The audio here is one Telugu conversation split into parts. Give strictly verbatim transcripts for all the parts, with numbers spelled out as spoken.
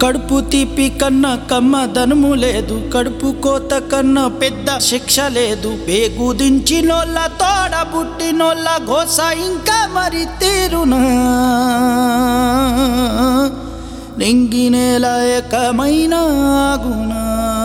కడుపు తీపి కన్నా కమ్మదనము లేదు, కడుపు కోత కన్నా పెద్ద శిక్ష లేదు. పేగు దించినోళ్ళ తోడ బుట్టినోళ్ళ గోస ఇంకా మరి తీరునా, నింగినేల ఏకమైన ఆగునా.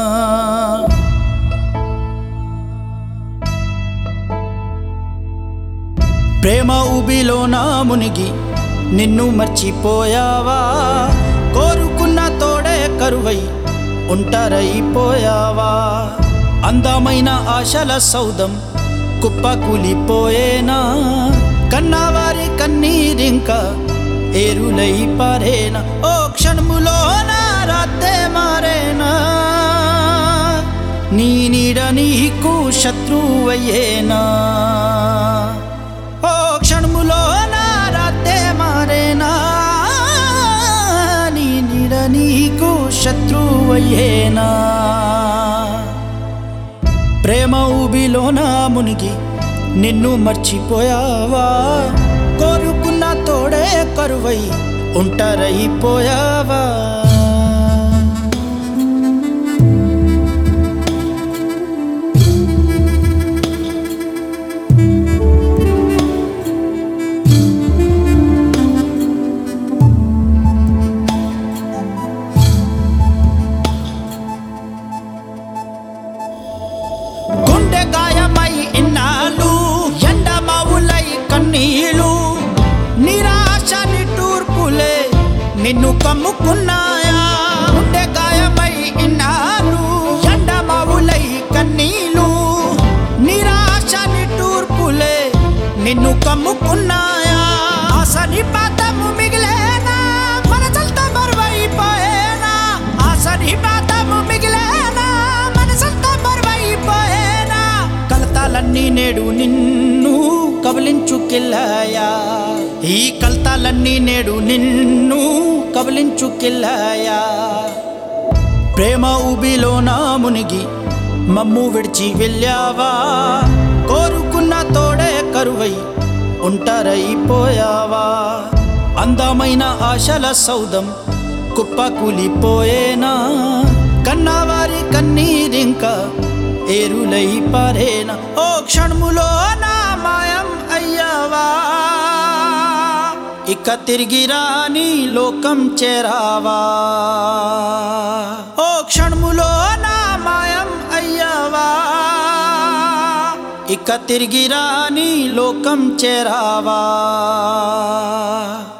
ప్రేమ ఊబిలోన మునిగి నిన్ను మర్చిపోయావా, కోరుకున్న తోడే కరువై ఒంటరైపోయావా. అందమైన ఆశల సౌదం కుప్పకూలిపోయేనా, కన్నవారి కన్నీరింక ఏరులై పారేనా. ఓ క్షణములోన రాతే మారేనా, నీ నీడ నీకు శత్రువయ్యేనా. ఓ క్షణములోన రాతే మారేనా, నీ నీడ నీకు శత్రువయ్యేనా. ప్రేమ ఊబిలోన మునిగి నిన్ను మర్చిపోయావా, కోరుకున్న తోడే కరువై ఒంటరైపోయావా. గుండె గాయమై ఇన్నాళ్ళు ఎండమావులై కన్నీళ్ళు, నిరాశ నిట్టూర్పులే నిన్ను కమ్ముకున్నాయా. గుండె గాయమై ఇన్నాళ్ళు ఎండమావులై కన్నీళ్ళు, నిరాశ నిట్టూర్పులే నిన్ను కమ్ముకున్నాయా. ఆశని పాతము మిగిలేనా, మనసంతా బరువైపోయేనా. ఆశని పాతము మిగిలేనా, మనసంతా బరువైపోయేనా. కలతాలన్నీ నేడు నిన్ను కబలించుకెళ్ళాయా, ఈ కలతాలన్నీ నేడు నిన్ను కబలించుకెళ్ళాయా. ప్రేమ ఊబిలోన మునిగి మమ్ము విడిచి వెళ్ళావా, కోరుకున్న తోడే కరువై ఒంటరైపోయావా. అందమైన ఆశల సౌదం కుప్పకూలిపోయేనా, కన్నవారి కన్నీరింక ఏరులై పారేనా. ఓ క్షణములో నా మాయం అయ్యావా, ఇక తిరిగి రాని లోకం చేరావా. ఓ క్షణములో నా మాయం అయ్యావా, ఇక తిరిగి రాని లోకం చేరావా.